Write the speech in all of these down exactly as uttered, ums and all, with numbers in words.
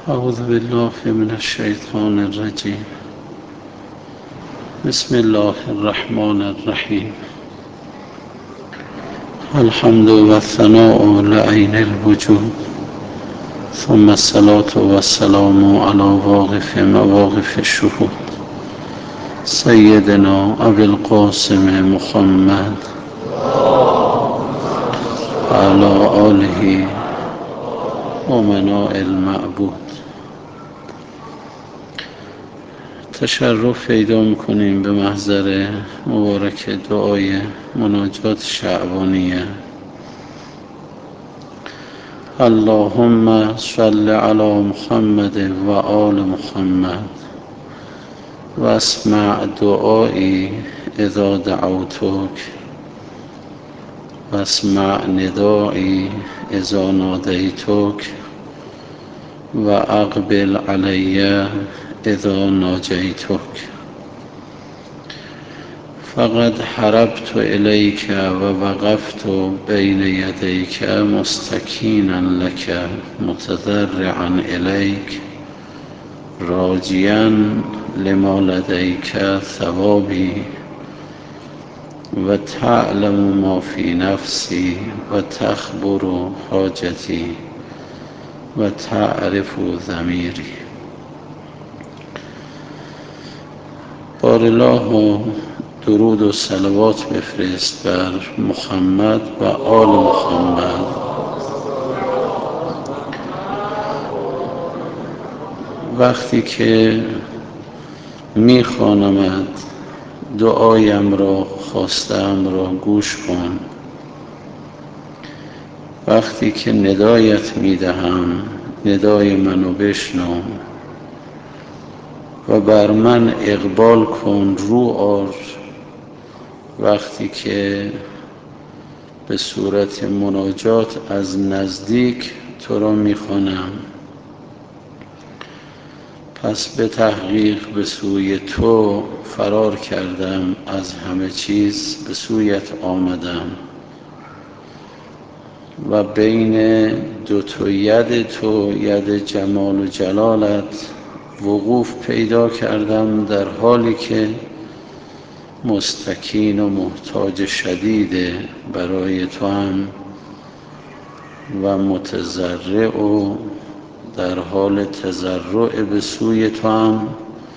أعوذ بالله من الشيطان الرجيم. بسم الله الرحمن الرحيم. الحمد والثناء لعين الوجود، ثم الصلاة والسلام على واقف مواقف الشهود سيدنا أبي القاسم محمد على آله أمناء المعبود. تشرف پیدا میکنیم به محضر مبارک دعای مناجات شعبانیه. اللهم صل علی محمد و آل محمد و اسمع دعایی اذا دعوتک و اسمع ندایی اذا نادیتک و اقبل علی اذا ناجیتک. فقد حربت الیک و وقفت بین یدیک مستکینا لک متضرعا الیک راجیا لما لدیک ثوابی و تعلم ما فی نفسی و تخبر حاجتی و تعرف ضمیری. بار الله درود و صلوات بفرست بر محمد و آل محمد. وقتی که میخوانمت دعایم را خواستم را گوش کن، وقتی که ندایت میدهم ندای منو بشنو و بر من اقبال کن رو آر. وقتی که به صورت مناجات از نزدیک تو را میخوانم، پس به تحقیق به سوی تو فرار کردم، از همه چیز به سویت آمدم و بین دو تا ید تو، ید جمال و جلالت، وقوف پیدا کردم در حالی که مستکین و محتاج شدید برای تو هم و متضرع و در حال تضرع به سوی تو هم.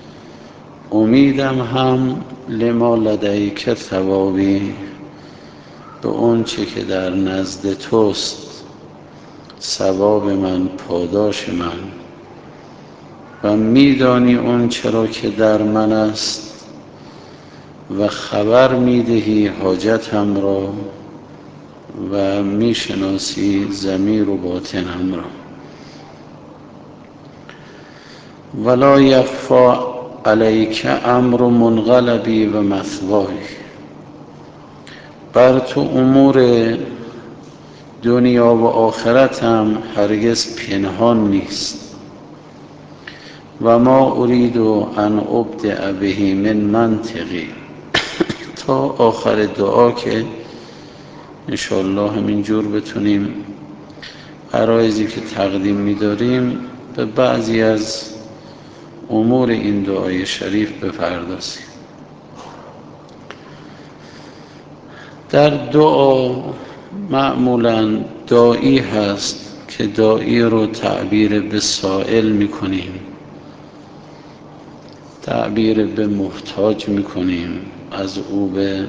امیدم هم لما لدیک ثوابی، به اون چه که در نزد توست ثواب من، پاداش من، و میدانی اون چرا که در من است و خبر میدهی حاجتم را و میشناسی ضمیر و باطنم را. ولا یخفی علیک امر منقلبی و مثوای، بر تو امور دنیا و آخرتم هرگز پنهان نیست. و ما اريد ان ابدأ به من منطقی، تا آخر دعا که انشاءالله همینجور بتونیم عرایضی که تقدیم می‌داریم به بعضی از امور این دعای شریف بپردازیم. در دعا معمولاً داعی هست که داعی رو تعبیر به سائل می‌کنیم، تعبیر به محتاج می‌کنیم، از او به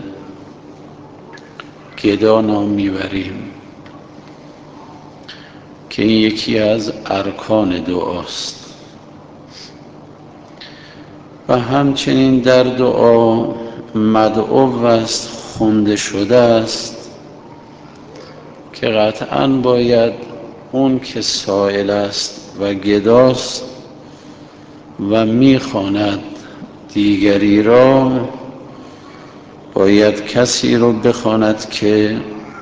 گدا نام میبریم که این یکی از ارکان دعاست. و همچنین در دعا مدعو است، خونده شده است که قطعاً باید اون که سائل است و گداست و میخواند دیگری را، باید کسی رو بخواند که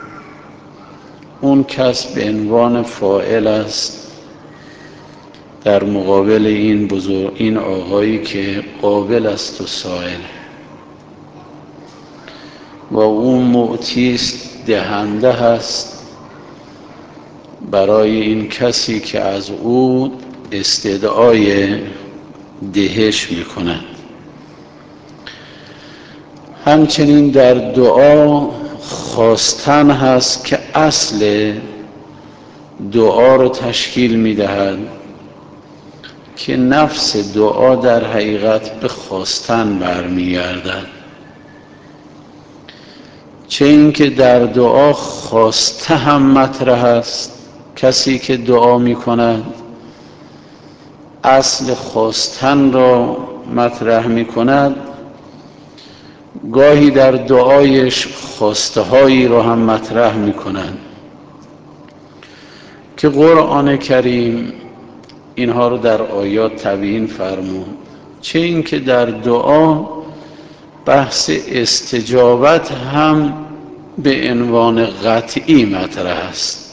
اون کس به عنوان فاعل است در مقابل این بزرگ، این آقایی که قابل است و سائل، و اون معطی است، دهنده هست برای این کسی که از او استدعای دهش میکنند. همچنین در دعا خواستن هست که اصل دعا رو تشکیل میدهد که نفس دعا در حقیقت به خواستن برمیگردد. چه اینکه در دعا خواسته هم مطرح است، کسی که دعا میکند اصل خواستن را مطرح میکند، گاهی در دعایش خواسته هایی را هم مطرح میکند که قرآن کریم اینها رو در آیات تبیین فرمود. چه اینکه در دعا بحث استجابت هم به عنوان قطعی مطرح است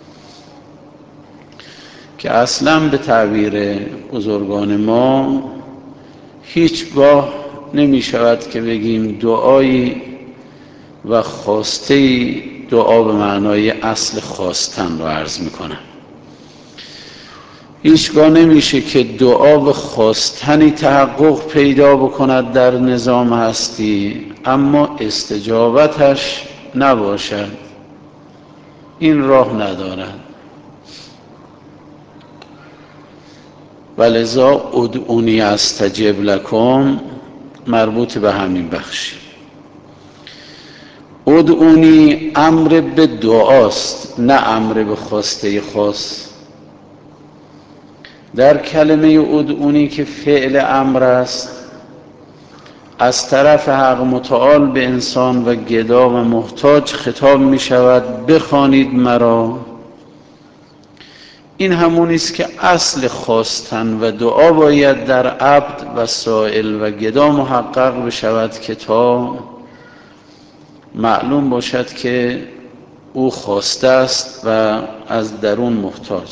که اصلا به تعبیر بزرگان ما هیچگاه نمی شود که بگیم دعایی و خواسته دعا به معنای اصل خواستن رو عرض می کنم. هیچگاه نمیشه که دعا به خواستنی تحقق پیدا بکند در نظام هستی اما استجابتش نباشد. این راه ندارد. ولذا ادعونی استجب لکم مربوط به همین بخش. ادعونی امر به دعاست، نه امر به خواسته خاص. در کلمه ادعونی که فعل امر است، از طرف حق متعال به انسان و گدا و محتاج خطاب می شود بخوانید مرا. این همونی است که اصل خواستن و دعا باید در عبد و سائل و گدا محقق بشود که تا معلوم باشد که او خواسته است و از درون محتاج.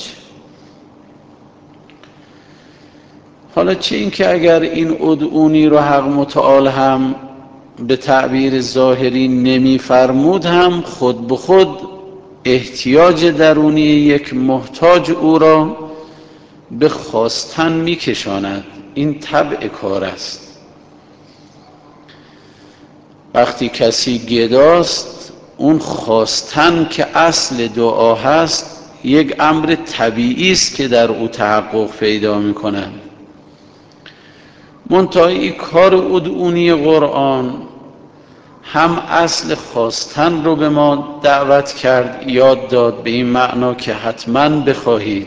حالا چه این که اگر این ادعونی رو حق متعال هم به تعبیر ظاهری نمی فرمود هم خود به خود احتیاج درونی یک محتاج او را به خواستن می کشاند. این طبع کار است. وقتی کسی گداست، اون خواستن که اصل دعا هست یک امر طبیعی است که در او تحقق پیدا می کند. منتهی کار ادعونی قرآن هم اصل خواستن رو به ما دعوت کرد، یاد داد به این معنا که حتما بخواهید،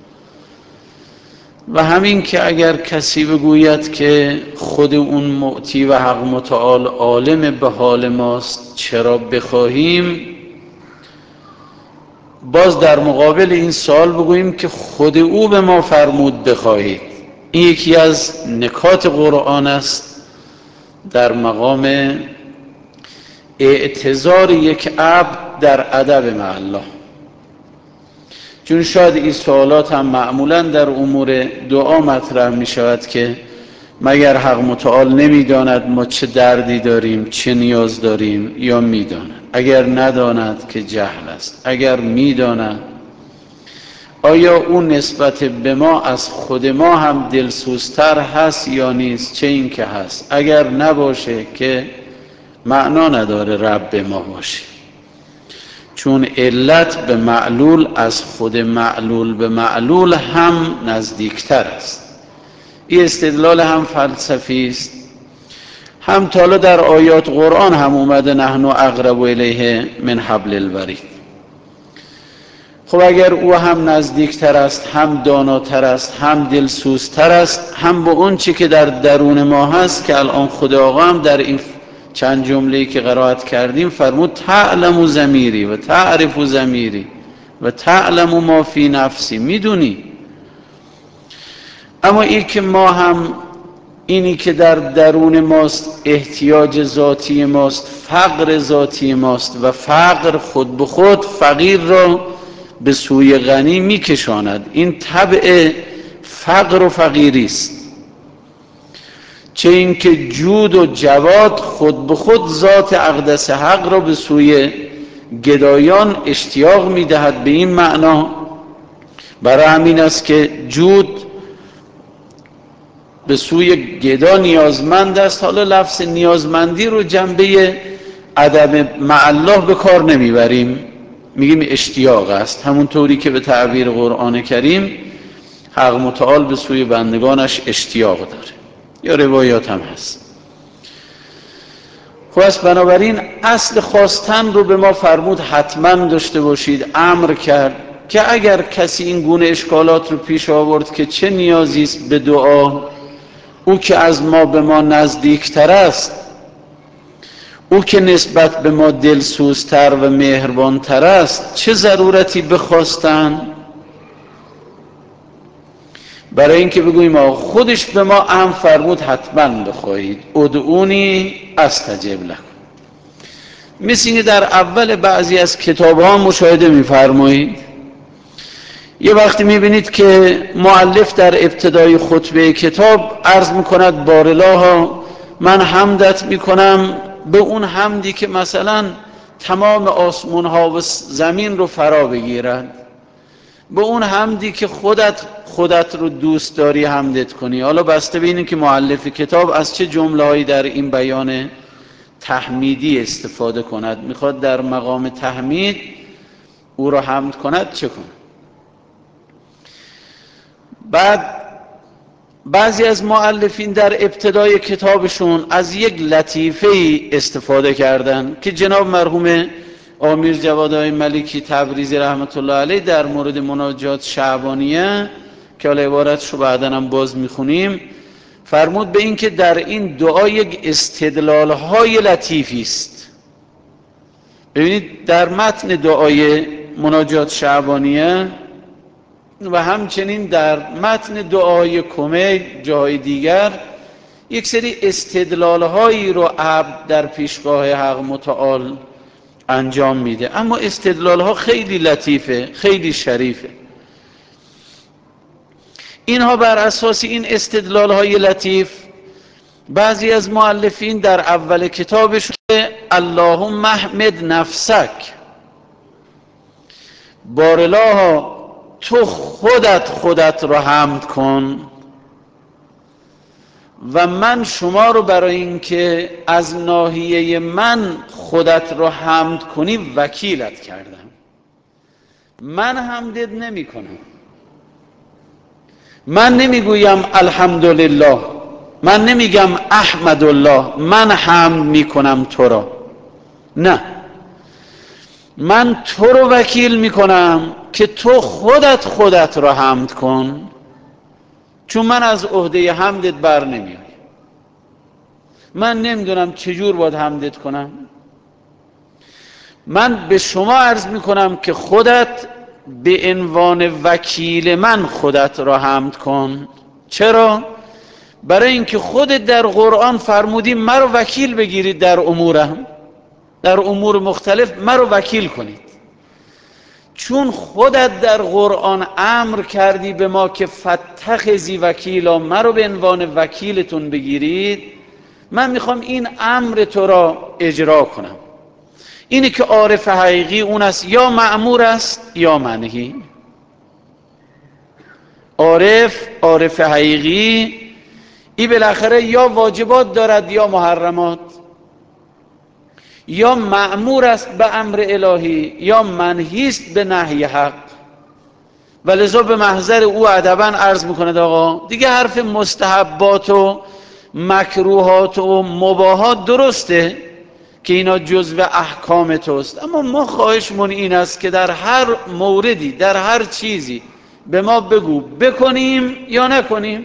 و همین که اگر کسی بگوید که خود اون معطی و حق متعال عالم به حال ماست چرا بخواهیم، باز در مقابل این سوال بگوییم که خود او به ما فرمود بخواهید. این یکی از نکات قرآن است در مقام اعتذار یک عبد در ادب مع الله. چون شاید این سوالات هم معمولا در امور دعا مطرح می شود که مگر حق متعال نمی داند ما چه دردی داریم، چه نیاز داریم، یا می داند؟ اگر نداند که جهل است، اگر می داند آیا اون نسبت به ما از خود ما هم دلسوزتر هست یا نیست؟ چه این که هست. اگر نباشه که معنا نداره رب ما باشه، چون علت به معلول از خود معلول به معلول هم نزدیکتر است. این استدلال هم فلسفی است، هم تالا در آیات قرآن هم اومده نحن اقرب الیه من حبل الورید. خب اگر او هم نزدیکتر است، هم داناتر است، هم دلسوزتر است، هم به اون چی که در درون ما هست که الان خدا آقا هم در این چند جمله‌ای که قرائت کردیم فرمود تعلم ضمیری و تعرف ضمیری و تعلم ما فی نفسی، میدونی. اما این که ما هم اینی که در درون ماست احتیاج ذاتی ماست، فقر ذاتی ماست، و فقر خود به خود فقیر را به سوی غنی میکشاند. این طبع فقر و فقیری است. چه این که جود و جواد خود به خود ذات اقدس حق را به سوی گدایان اشتیاق میدهد. به این معنا برای همین است که جود به سوی گدا نیازمند است. حالا لفظ نیازمندی رو جنبه عدم مع الله به کار نمیبریم، میگیم اشتیاق است، همون طوری که به تعبیر قرآن کریم حق متعال به سوی بندگانش اشتیاق داره، یا روایات هم هست. خواست بنابراین اصل خواستن رو به ما فرمود حتما داشته باشید، امر کرد که اگر کسی این گونه اشکالات رو پیش آورد که چه نیازی است به دعا، او که از ما به ما نزدیکتر است، او که نسبت به ما دلسوزتر و مهربانتر است، چه ضرورتی بخواستن؟ برای اینکه بگوییم آقا خودش به ما امر فرمود حتما بخواهید، ادعونی استجب لکم. مثل اینکه در اول بعضی از کتاب ها مشاهده می‌فرمایید، یه وقتی می‌بینید که مؤلف در ابتدای خطبه کتاب عرض می‌کند بارالله من حمدت می‌کنم به اون حمدی که مثلا تمام آسمان ها و زمین رو فرا بگیرد، به اون حمدی که خودت خودت رو دوست داری حمدت کنی. حالا بسته ببینید که مؤلف کتاب از چه جمله‌هایی در این بیان تحمیدی استفاده کند، میخواد در مقام تحمید او را حمد کند چه کند. بعد بعضی از مؤلفین در ابتدای کتابشون از یک لطیفه استفاده کردن که جناب مرحوم امیر جوادهای ملکی تبریزی رحمت الله علیه در مورد مناجات شعبانیه که حالا عبارتشو بعداً هم باز میخونیم فرمود به این که در این دعا یک استدلال های لطیفی است. ببینید در متن دعای مناجات شعبانیه و همچنین در متن دعای کمیل جای دیگر یک سری استدلال هایی رو عبد در پیشگاه حق متعال انجام میده، اما استدلال ها خیلی لطیفه، خیلی شریفه. اینها بر اساس این استدلال های لطیف بعضی از مؤلفین در اول کتابشون اللهم احمد نفسک، بارالله تو خودت خودت رو حمد کن و من شما رو برای اینکه از ناحیه من خودت رو حمد کنی وکیلت کردم. من حمدت نمی کنم، من نمیگویم الحمدلله، من نمیگم احمد الله، من حمد میکنم تو را، نه، من تو رو وکیل میکنم که تو خودت خودت را حمد کن، چون من از عهده حمدت بر نمیام. من نمیدونم چجور باید حمدت کنم، من به شما عرض میکنم که خودت به عنوان وکیل من خودت را حمد کن. چرا؟ برای اینکه خودت در قرآن فرمودی مرا وکیل بگیرید در امورم، در امور مختلف مرا وکیل کنید. چون خودت در قرآن امر کردی به ما که فاتخذی وکیلا، مرا به عنوان وکیلتون بگیرید، من میخوام این امر تو را اجرا کنم. اینه که عارف حقیقی اون است یا مأمور است یا منهی. عارف عارف حقیقی این بالاخره یا واجبات دارد یا محرمات، یا مأمور است به امر الهی یا منهی است به نهی حق، و لذا به محضر او ادباً عرض میکند آقا دیگه حرف مستحبات و مکروهات و مباحات درسته که اینا جزو احکام توست، اما ما خواهشمون این است که در هر موردی در هر چیزی به ما بگو بکنیم یا نکنیم.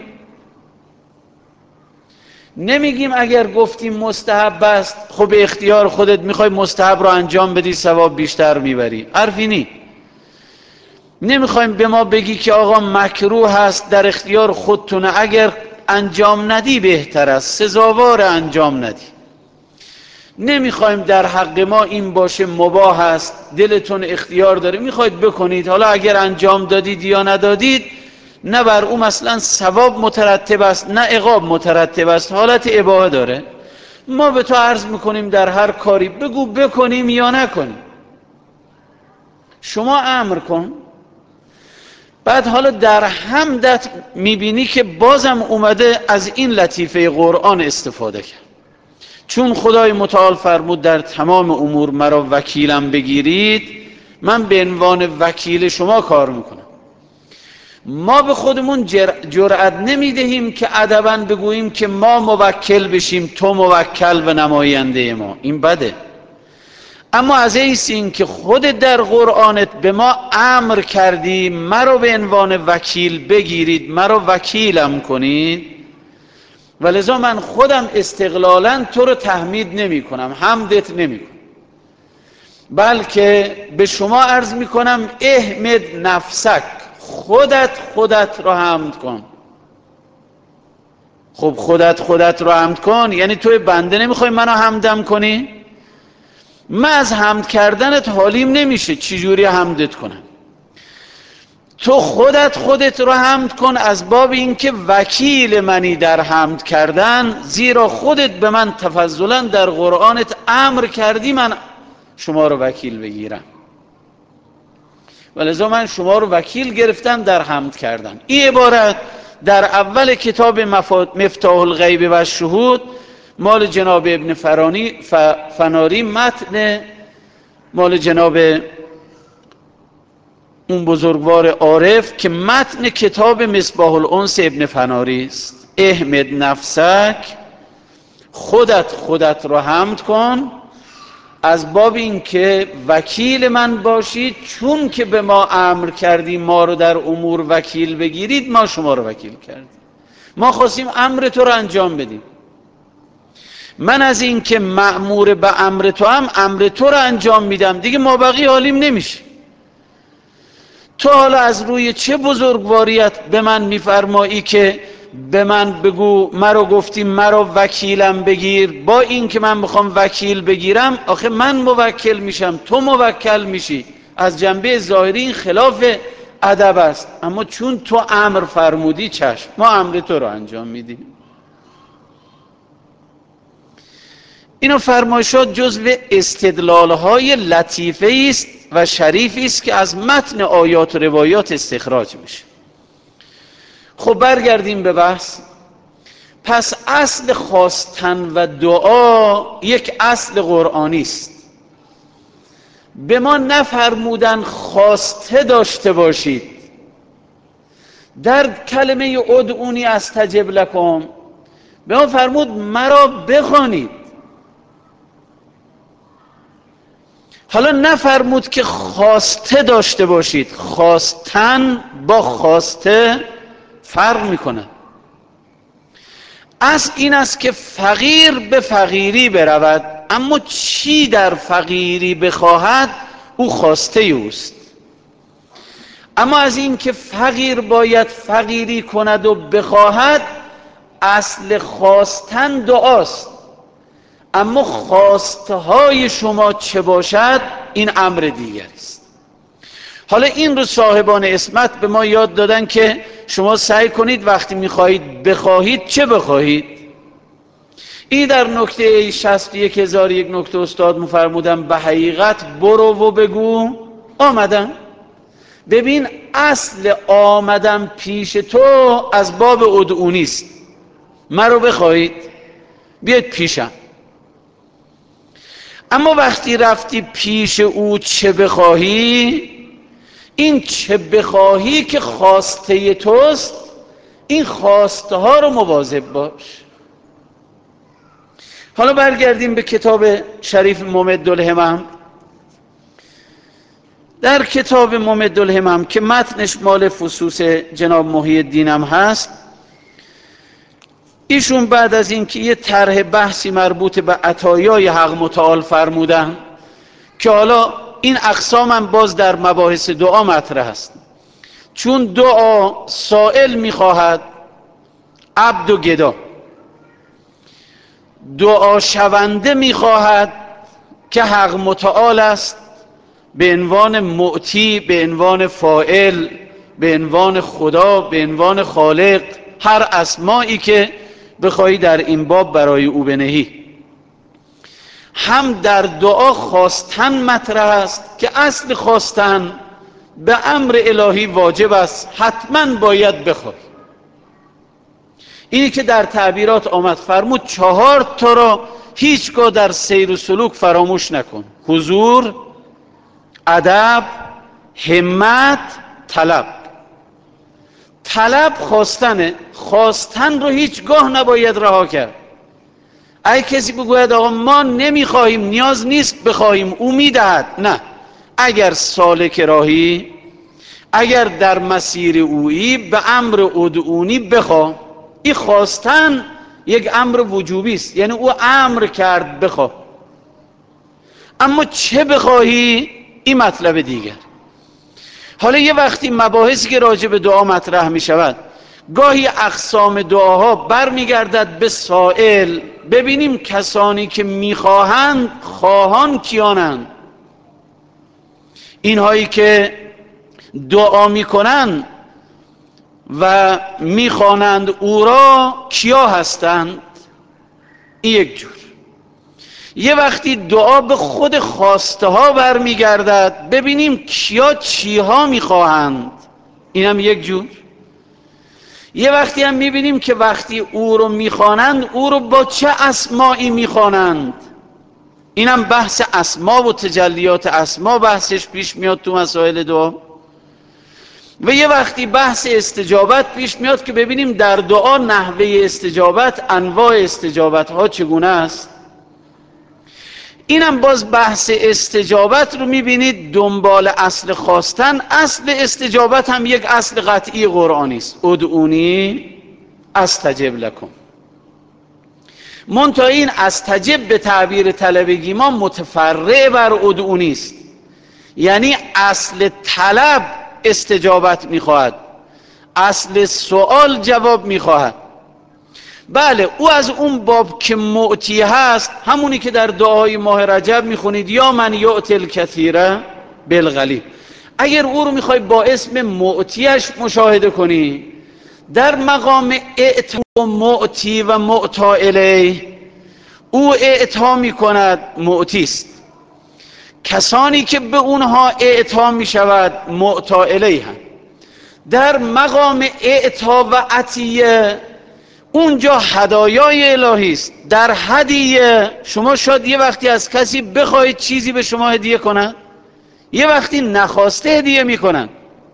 نمیگیم اگر گفتیم مستحب است خب به اختیار خودت میخوای مستحب رو انجام بدی ثواب بیشتر میبری، حرفی نی. نمیخوایم به ما بگی که آقا مکروه هست در اختیار خودتونه، اگر انجام ندی بهتر است، سزاوار انجام ندی. نمیخوایم در حق ما این باشه مباح است، دلتون اختیار داره میخواید بکنید، حالا اگر انجام دادید یا ندادید نه بر اون مثلا ثواب مترتب است نه عقاب مترتب است، حالت اباحه داره. ما به تو عرض میکنیم در هر کاری بگو بکنیم یا نکنیم، شما امر کن. بعد حالا در حمدت میبینی که بازم اومده از این لطیفه قرآن استفاده کرد. چون خدای متعال فرمود در تمام امور مرا وکیلم بگیرید، من به عنوان وکیل شما کار میکنم. ما به خودمون جرأت نمیدهیم که ادباً بگوییم که ما موکل بشیم، تو موکل و نماینده ما. این بده. اما از ایست این که خودت در قرآنت به ما امر کردی مرا به عنوان وکیل بگیرید، مرا وکیلم کنید، ولذا من خودم استقلالاً تو رو تحمید نمی کنم، حمدت نمی کنم، بلکه به شما عرض می کنم احمد نفسک، خودت خودت رو حمد کن. خب خودت خودت رو حمد کن یعنی توی بنده نمیخوای منو حمدم کنی؟ من از حمد کردنت حالیم نمیشه، چجوری حمدت کنم؟ تو خودت خودت رو حمد کن از باب اینکه وکیل منی در حمد کردن، زیرا خودت به من تفضلا در قرآنت امر کردی من شما رو وکیل بگیرم، ولذا من شما رو وکیل گرفتم در حمد کردن. این عبارت در اول کتاب مفتاح الغیب و الشهود مال جناب ابن فرانی فناری، متن مال جناب اون بزرگوار عارف که متن کتاب مصباح الانس ابن فناری است. احمد نفسک، خودت خودت رو حمد کن از باب این که وکیل من باشید، چون که به ما امر کردیم ما رو در امور وکیل بگیرید، ما شما رو وکیل کردیم، ما خواستیم امر تو رو انجام بدیم. من از این که مأمور به امر تو هم امر تو رو انجام میدم دیگه، ما بقیه حالیم نمیشه. تو حالا از روی چه بزرگواریت به من میفرمایی که به من بگو مرا گفتی مرا وکیلم بگیر، با این که من میخوام وکیل بگیرم آخه من موکل میشم تو موکل میشی. از جنبه ظاهری این خلاف ادب است، اما چون تو امر فرمودی چشم، ما امر تو رو انجام میدیم. اینو فرمایشات جزو استدلالهای لطیفه است و شریفی است که از متن آیات و روایات استخراج میشه. خب برگردیم به بحث. پس اصل خواستن و دعا یک اصل قرآنی است. به ما نفرمودن خواسته داشته باشید. در کلمه ادعونی استجب لکم به ما فرمود مرا بخوانید. حالا نفرمود که خواسته داشته باشید. خواستن با خواسته فرق میکنه. اصل این است که فقیر به فقیری برود، اما چی در فقیری بخواهد او خواسته اوست. اما از این که فقیر باید فقیری کند و بخواهد، اصل خواستن دعاست، اما خواستهای شما چه باشد این امر دیگری است. حالا این رو صاحبان عصمت به ما یاد دادن که شما سعی کنید وقتی میخواهید بخواهید چه بخواهید. این در نکته شصت و یک هزار یک نکته استاد مفرمودن به حقیقت برو و بگو آمدم. ببین اصل آمدم پیش تو از باب ادعونی است، مرا بخواهید بیاید پیشم. اما وقتی رفتی پیش او چه بخواهی، این چه بخواهی که خواسته توست، این خواسته ها رو مواظب باش. حالا برگردیم به کتاب شریف ممد الهمم. در کتاب ممد الهمم که متنش مال فصوص جناب محی الدین هم هست، ایشون بعد از اینکه یه طرح بحثی مربوط به عطایای حق متعال فرمودن که حالا این اقسام هم باز در مباحث دعا مطرح است، چون دعا سائل میخواهد عبد و گدا، دعا شونده میخواهد که حق متعال است به عنوان معطی، به عنوان فاعل، به عنوان خدا، به عنوان خالق، هر اسمایی که بخوایی در این باب برای او بنهی. هم در دعا خواستن مطرح است که اصل خواستن به امر الهی واجب است، حتما باید بخوای. اینی که در تعبیرات آمد فرمود چهار تا را هیچگاه در سیر و سلوک فراموش نکن: حضور، ادب، همت، طلب. طلب خواستنه، خواستن رو هیچگاه نباید رها کرد. اگه کسی بگوید آقا ما نمیخواهیم، نیاز نیست بخواهیم، او میدهد، نه. اگر سالک راهی، اگر در مسیر اویی، به امر ادعونی بخواه. این خواستن یک امر وجوبی است، یعنی او امر کرد بخواه. اما چه بخواهی این مطلب دیگر. حالا یه وقتی مباحثی که راجع به دعا مطرح می شود، گاهی اقسام دعاها برمیگردد به سائل. ببینیم کسانی که میخواهند، خواهان کیانند؟ اینهایی که دعا میکنند و میخوانند او را کیا هستند؟ این یک جور. یه وقتی دعا به خود خواسته ها برمیگردد، ببینیم کیا چیها میخواهند، اینم یک جور. یه وقتی هم میبینیم که وقتی او رو میخوانند، او رو با چه اسمایی میخوانند، اینم بحث اسما و تجلیات اسما بحثش پیش میاد تو مسائل دعا. و یه وقتی بحث استجابت پیش میاد که ببینیم در دعا نحوه استجابت، انواع استجابت ها چگونه است. اینم باز بحث استجابت رو میبینید دنبال اصل خواستن. اصل استجابت هم یک اصل قطعی قرآنی است: ادعونی استجب لکم. منتها این استجب به تعبیر طلبگی ما متفرع بر ادعونی است، یعنی اصل طلب استجابت میخواهد، اصل سوال جواب میخواهد. بله، او از اون باب که معطی هست، همونی که در دعای ماه رجب میخونید: یا من یعطی الکثیر بالقلیل. اگر او رو میخوای با اسم معطیش مشاهده کنی، در مقام اعطا و معطی و معطا الیه، او اعطا میکند، معطی است. کسانی که به اونها اعطا میشود معطا الیه هم. در مقام اعطا و عطیه، اونجا هدایای الهی است. در هدیه شما شاید یه وقتی از کسی بخواید چیزی به شما هدیه کنند، یه وقتی نخواسته هدیه میکنن.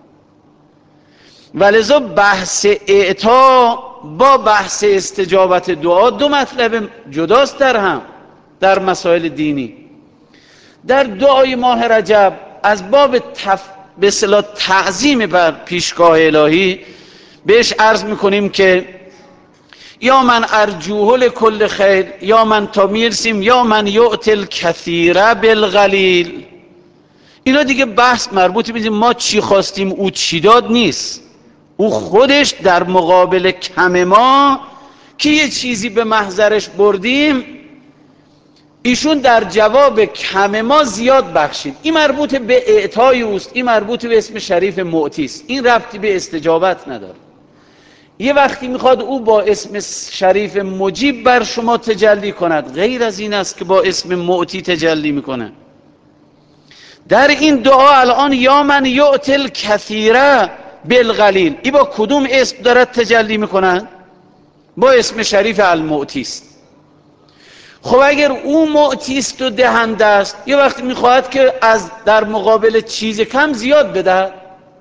ولذا بحث اعطا با بحث استجابت دعا دو مطلب جداست در هم در مسائل دینی. در دعای ماه رجب از باب تف... به اصطلاح تعظیم بر پیشگاه الهی بهش عرض میکنیم که یا من ارجوه لکل خیر، یا من تا میرسیم یا من یعطی الکثیر بالقلیل. اینا دیگه بحث مربوط به ما چی خواستیم او چی داد نیست. او خودش در مقابل کم ما که یه چیزی به محضرش بردیم، ایشون در جواب کم ما زیاد بخشید. این مربوط به اعطای اوست، این مربوط به اسم شریف معطی است، این ربطی به استجابت نداره. یه وقتی میخواد او با اسم شریف مجیب بر شما تجلی کند، غیر از این است که با اسم معطی تجلی میکنه. در این دعا الان یا من یعطی الکثیر بالقلیل، این با کدوم اسم دارد تجلی میکنند؟ با اسم شریف المعطی است. خب اگر او معطی است و دهنده است، یه وقتی میخواهد که از در مقابل چیز کم زیاد بده.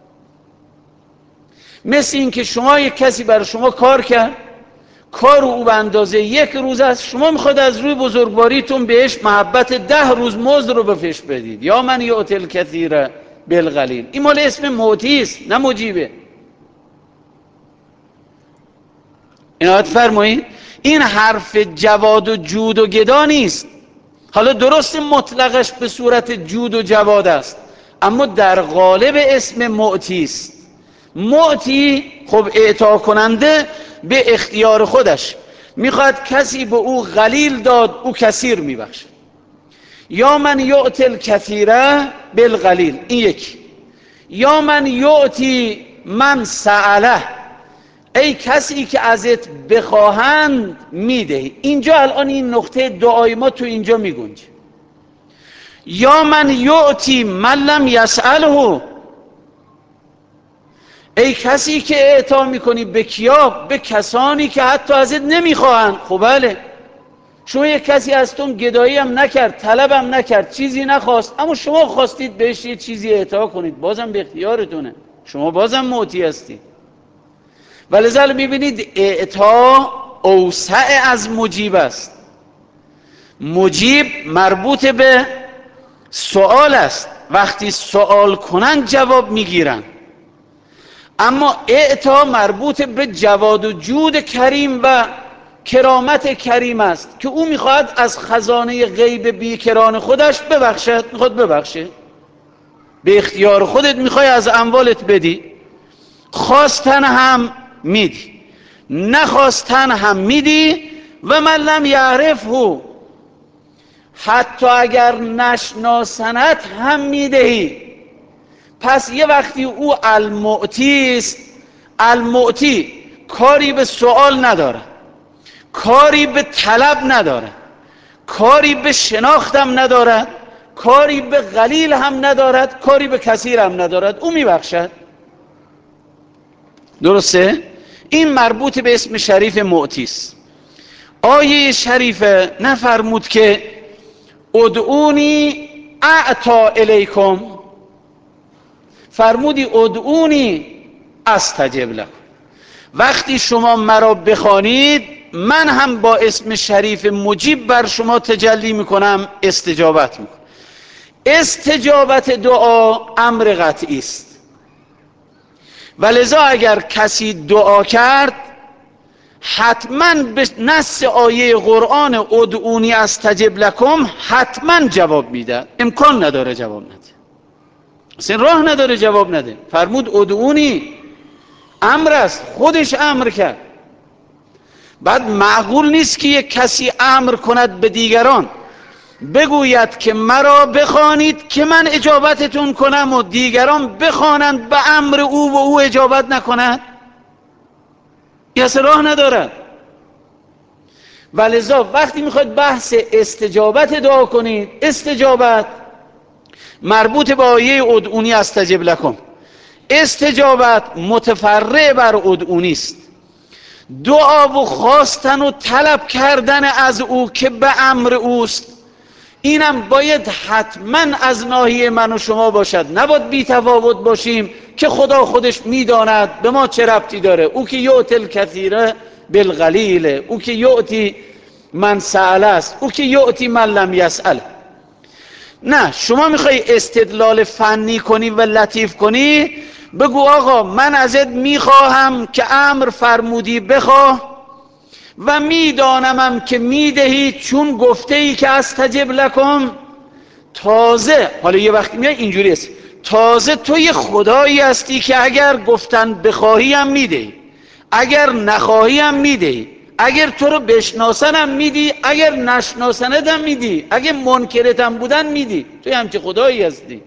مثل این که شما یک کسی برای شما کار کرد، کار او به اندازه یک روز است، شما میخواید از روی بزرگواریتون بهش محبت ده روز مزد رو بفش بدید. یا من یعطی الکثیر بالقلیل، این مال اسم معطی است نه مجیبه. عنایت فرمایید، این حرف جواد و جود و گدا نیست. حالا درست مطلقش به صورت جود و جواد است، اما در قالب اسم معطی است. معطی خب اعطا کننده به اختیار خودش میخواد کسی به او قلیل داد، او کثیر میبخشه. یا من یعطی الکثیر بالقلیل، این یکی. یا من یعطی من سأله، ای کسی که ازت بخواهند میدهی. اینجا الان این نقطه دعای ما تو اینجا میگنجه. یا من یعطی من لم یسأله، ای کسی که اعطا میکنی به کیا؟ به کسانی که حتی ازت نمیخواهند. خب بله، شما یک کسی از تون گدایی هم نکرد، طلب هم نکرد، چیزی نخواست، اما شما خواستید بهش یه چیزی اعطا کنید، بازم به اختیارتونه، شما بازم معطی هستید. ولذا میبینید اعطا اوسع از مجیب است. مجیب مربوط به سوال است، وقتی سوال کنن جواب میگیرن. اما اعطا مربوط به جواد و جود کریم و کرامت کریم است که او میخواهد از خزانه غیب بیکران خودش ببخشد. میخواد ببخشه، به اختیار خودت میخوای از اموالت بدی، خواستن هم میدی، نخواستن هم میدی. و من لم یعرفه، حتی اگر نشناسنت هم میدهی. پس یه وقتی او المعطی است، المعطی کاری به سوال نداره، کاری به طلب نداره، کاری به شناختم ندارد، کاری به قلیل هم ندارد، کاری به کثیر هم ندارد، او میبخشد. درسته؟ این مربوط به اسم شریف معطی است. آیه شریفه نفرمود که ادعونی اعطا الیکم، فرمودی ادعونی استجب لکم. وقتی شما مرا بخوانید من هم با اسم شریف مجیب بر شما تجلی میکنم، استجابت میکنم. استجابت دعا امر قطعی است. ولذا اگر کسی دعا کرد حتما به نص آیه قرآن ادعونی استجب لکم حتما جواب میده، امکان نداره جواب نده، اصلا راه نداره جواب نده. فرمود ادعونی، امر است، خودش امر کرد. بعد معقول نیست که یک کسی امر کند به دیگران، بگوید که مرا بخوانید که من اجابتتون کنم و دیگران بخوانند به امر او و او اجابت نکند. این اصلا راه ندارد. ولذا وقتی میخواید بحث استجابت دعا کنید، استجابت مربوط به آیه ادعونی استجب لکم، استجابت متفرع بر ادعونی است. دعا و خواستن و طلب کردن از او که به امر اوست، اینم باید حتما از ناحیه من و شما باشد، نباید بی تفاوت باشیم که خدا خودش میداند به ما چه ربطی داره، او که یعطی الکثیر بالقلیل، او که یعطی من سأل است، او که یعطی من لم یسأل. نه، شما میخوای استدلال فنی کنی و لطیف کنی، بگو آقا من ازت میخواهم که امر فرمودی بخواه و میدانمم که میدهی، چون گفته ای که استجب لکم. تازه حالا یه وقتی میای اینجوری است، تازه تو یه خدایی هستی که اگر گفتن بخواهی هم میدهی، اگر نخواهی هم میدهی، اگر تو رو بشناسن هم میدی، اگر نشناسنت هم میدی، اگر منکرت هم بودن میدی. توی همچه خدایی هستی.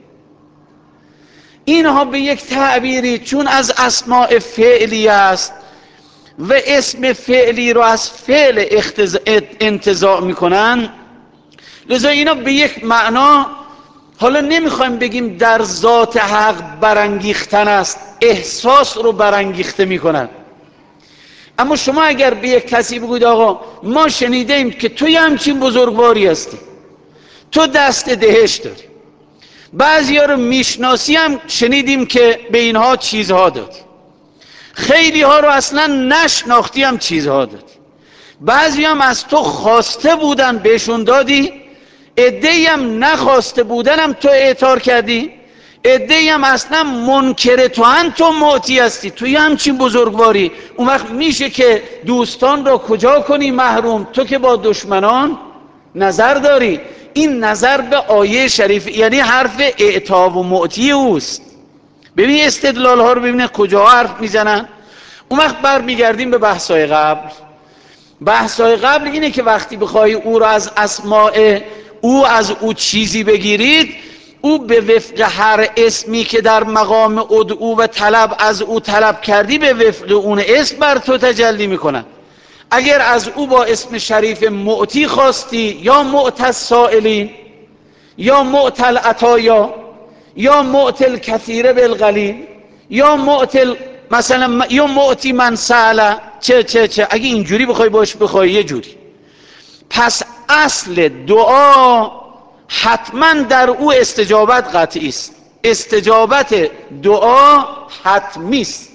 اینها به یک تعبیری چون از اسماء فعلی است و اسم فعلی رو از فعل انتزاع میکنن، لذا اینا به یک معنا، حالا نمیخوایم بگیم در ذات حق برانگیختن است، احساس رو برانگیخته میکنن. اما شما اگر به یک کسی بگوید آقا ما شنیده ایم که توی همچین بزرگواری هستی، تو دست دهش داری، بعضی ها رو میشناسی هم شنیدیم که به اینها چیزها دادی، خیلی ها رو اصلا نشناختی هم چیزها دادی، بعضی هم از تو خواسته بودن بهشون دادی، عده‌ای هم نخواسته بودن هم تو اعطار کردی، عده‌ای هم اصلا منکر تو هم تو معطی هستی. توی همچین بزرگواری اون وقت میشه که دوستان را کجا کنی محروم، تو که با دشمنان نظر داری. این نظر به آیه شریف یعنی حرف اعطا و معطی اوست. ببین استدلال ها رو ببینه کجا حرف میزنن. اون وقت برمیگردیم به بحثای قبل. بحثای قبل اینه که وقتی بخوای او را از اسماء او از او چیزی بگیرید، او به وفق هر اسمی که در مقام ادعو و طلب از او طلب کردی به وفق اون اسم بر تو تجلی میکنن. اگر از او با اسم شریف معطی خواستی، یا معطی السائلین، یا معطی العطایا، یا معطی الکثیر بالقلیل، یا معطی مثلا یا معطی من سأله چه چه چه اگه اینجوری بخوای باش بخوای یه جوری. پس اصل دعا حتما در او استجابت قطعی است. استجابت دعا حتمی است.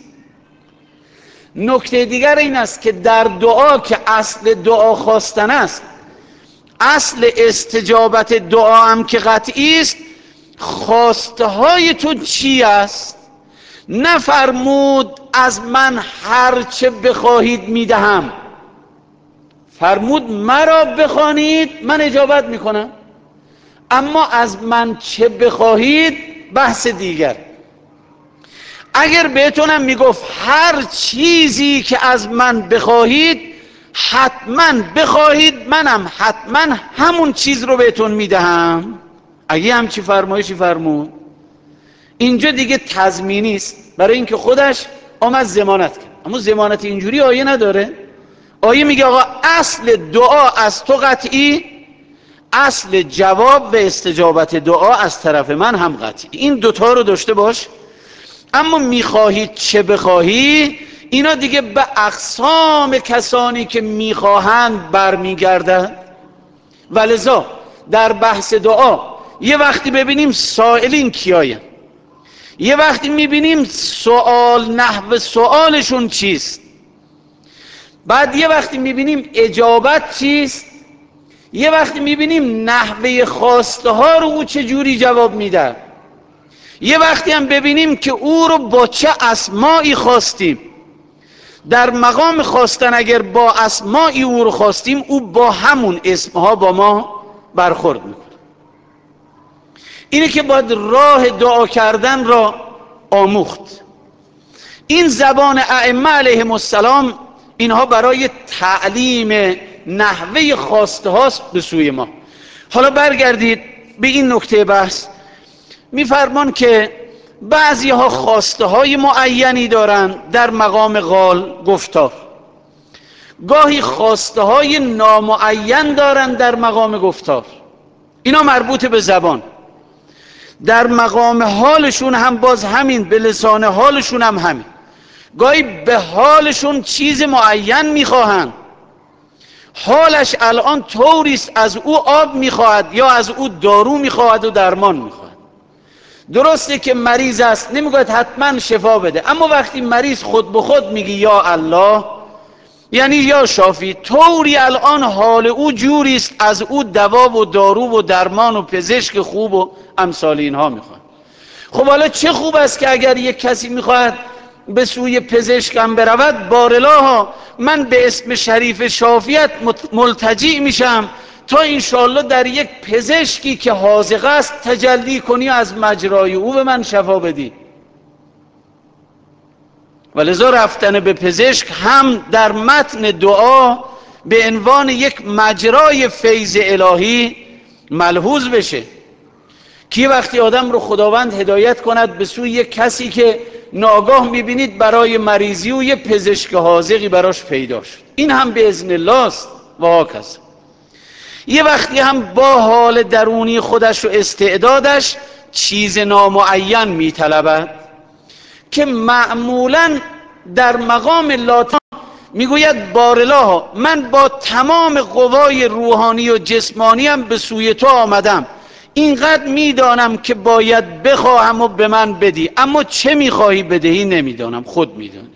نکته دیگر این است که در دعا که اصل دعا خواستن است، اصل استجابت دعا هم که قطعی است، خواسته های تو چی است؟ نفرمود از من هر چه بخواهید میدهم، فرمود مرا بخوانید من اجابت میکنم. اما از من چه بخواهید بحث دیگر. اگر بهتونم میگفت هر چیزی که از من بخواهید حتما بخواهید، منم حتما همون چیز رو بهتون میدهم، اگه همچی فرمایشی فرمود، اینجا دیگه تضمینی است برای اینکه خودش آمد ضمانت کرد. اما ضمانت اینجوری آیه نداره. آیه میگه آقا اصل دعا از تو قطعی، اصل جواب و استجابت دعا از طرف من هم قطعی. این دوتا رو داشته باش. اما میخواهید چه بخواهی، اینا دیگه به اقسام کسانی که میخواهند برمیگردد. ولذا در بحث دعا یه وقتی ببینیم سائلین کیاین، یه وقتی میبینیم سوال نحو سوالشون چیست، بعد یه وقتی میبینیم اجابت چیست، یه وقتی میبینیم نحوه خواسته ها رو او چجوری جواب میده، یه وقتی هم ببینیم که او رو با چه اسمایی خواستیم. در مقام خواستن اگر با اسمایی او رو خواستیم، او با همون اسمها با ما برخورد میکنه. اینه که باید راه دعا کردن را آموخت. این زبان ائمه علیهم السلام اینها برای تعلیم نحوه خواسته هاست به سوی ما. حالا برگردید به این نکته بحث. میفرمان که بعضی ها خواسته های معینی دارند در مقام قال گفتار، گاهی خواسته های نامعین دارند در مقام گفتار. اینا مربوط به زبان. در مقام حالشون هم باز همین، به لسان حالشون هم همین. گاهی به حالشون چیز معین میخواهند، حالش الان طوریست از او آب میخواهد یا از او دارو میخواهد و درمان میخواهد. درسته که مریض است، نمیگوید حتما شفا بده، اما وقتی مریض خود به خود میگی یا الله، یعنی یا شافی، طوری الان حال او جوریست از او دوا و دارو و درمان و پزشک خوب و امثال اینها میخواد. خب حالا چه خوب است که اگر یک کسی میخواهد به سوی پزشکم برود، بارالله من به اسم شریف شافیت ملتجی میشم تا انشاءالله در یک پزشکی که حاذق است تجلی کنی از مجرای او به من شفا بدی. ولذا رفتن به پزشک هم در متن دعا به عنوان یک مجرای فیض الهی ملحوظ بشه که وقتی آدم رو خداوند هدایت کند به سوی یک کسی که ناگاه میبینید برای مریضی و یه پزشک حاذقی براش پیدا شد، این هم به اذن الله است و هاکذا. یه وقتی هم با حال درونی خودش و استعدادش چیز نامعین میطلبد که معمولا در مقام لاتان میگوید بارالله من با تمام قوای روحانی و جسمانیم به سوی تو آمدم، اینقدر میدانم که باید بخواهم و به من بدی، اما چه میخواهی بدهی نمیدانم، خود میدانی.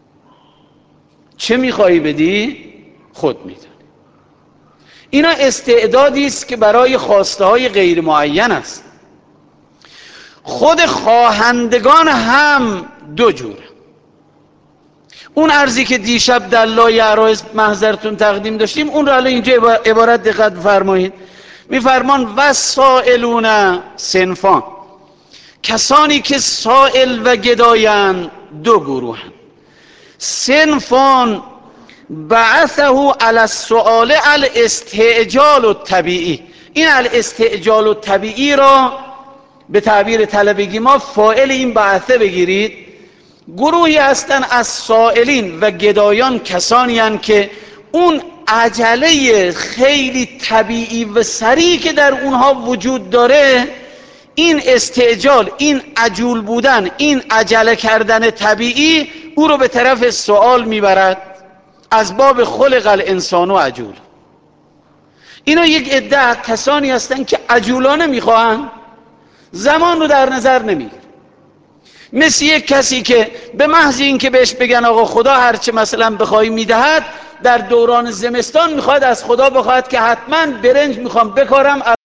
چه میخواهی بدی خود میدانی. اینا استعدادی است که برای خواسته های غیر معین است. خود خواهندگان هم دو جوره. اون عرضی که دیشب در لایه عرایض محضرتون تقدیم داشتیم، اون رو الان اینجا عبارت دقت فرمایید. میفرمان و سائلون صنفان، کسانی که سائل و گدایند دو گروهند. صنفان بعثه علی السؤال الاستعجال الطبیعی، این الاستعجال الطبیعی را به تعبیر طلبگی ما فاعل این بعثه بگیرید. گروهی هستن از سائلین و گدایان، کسانی هستند که اون عجله خیلی طبیعی و سریع که در اونها وجود داره، این استعجال، این عجول بودن، این عجله کردن طبیعی او رو به طرف سوال میبرد. از باب خلق الانسان عجول. اینا یک عده کسانی هستن که عجولانه میخواهند، زمان رو در نظر نمیگیرن. مثل یک کسی که به محض این که بهش بگن آقا خدا هرچه مثلا بخوای میدهد، در دوران زمستان میخواد از خدا بخواد که حتما برنج میخوام بکارم